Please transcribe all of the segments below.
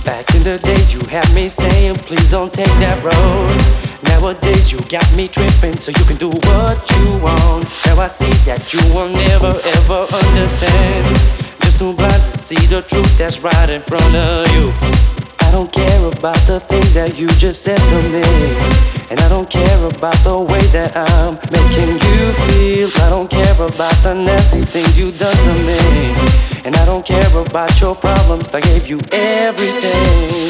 Back in the days you had me saying please don't take that road. Nowadays you got me tripping so you can do what you want. Now I see that you will never ever understand. Just too blind to see the truth that's right in front of you. I don't care about the things that you just said to me, and I don't care about the way that I'm making you feel. I don't care about the nasty things you done to me, and I don't care about your problems. I gave you everything.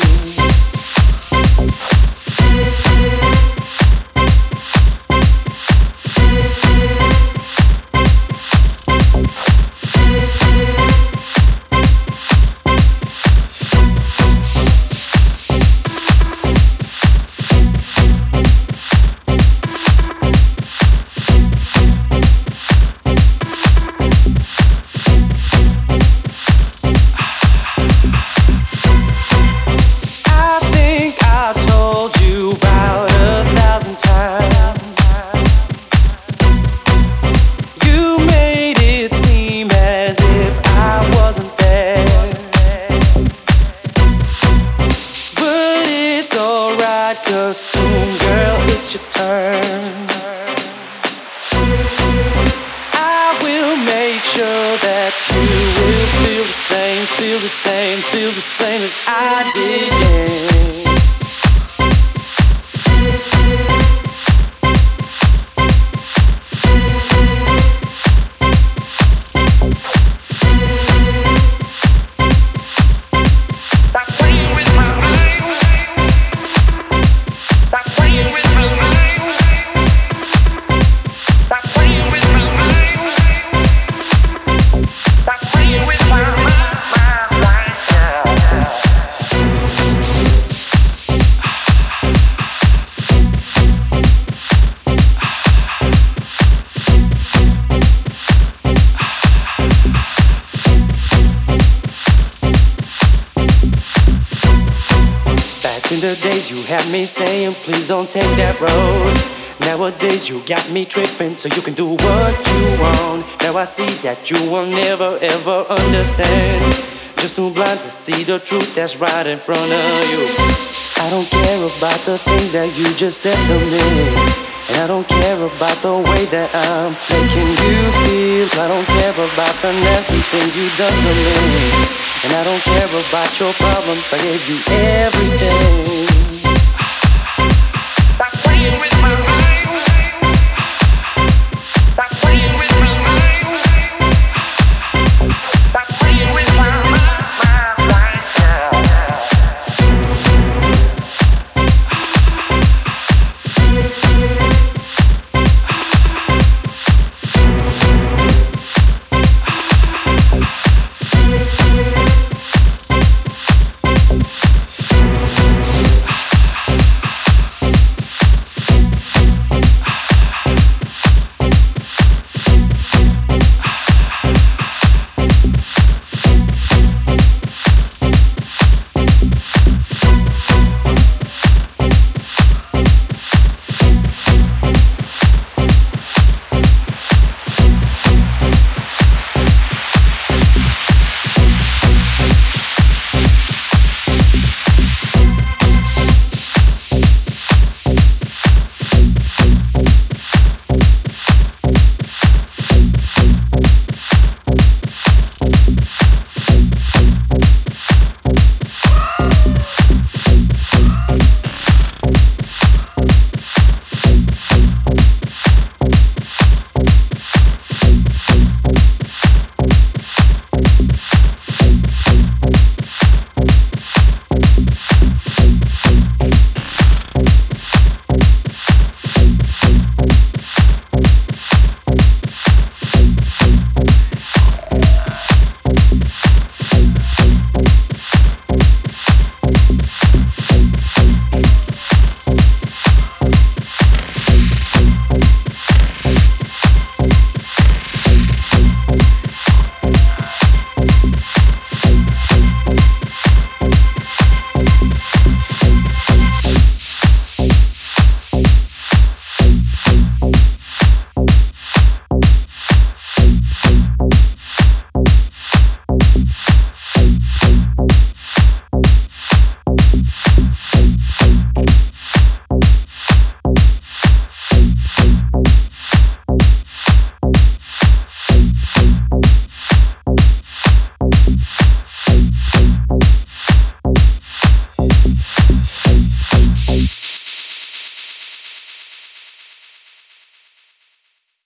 Cause soon, girl, it's your turn. I will make sure that you will feel the same, feel the same, feel the same as I did, yeah. In the days you had me saying please don't take that road. Nowadays you got me tripping so you can do what you want. Now I see that you will never ever understand. Just too blind to see the truth that's right in front of you. I don't care about the things that you just said to me, and I don't care about the way that I'm making you feel. I don't care about the nasty things you done to me, and I don't care about your problems. I gave you everything. Stop playing with my mind.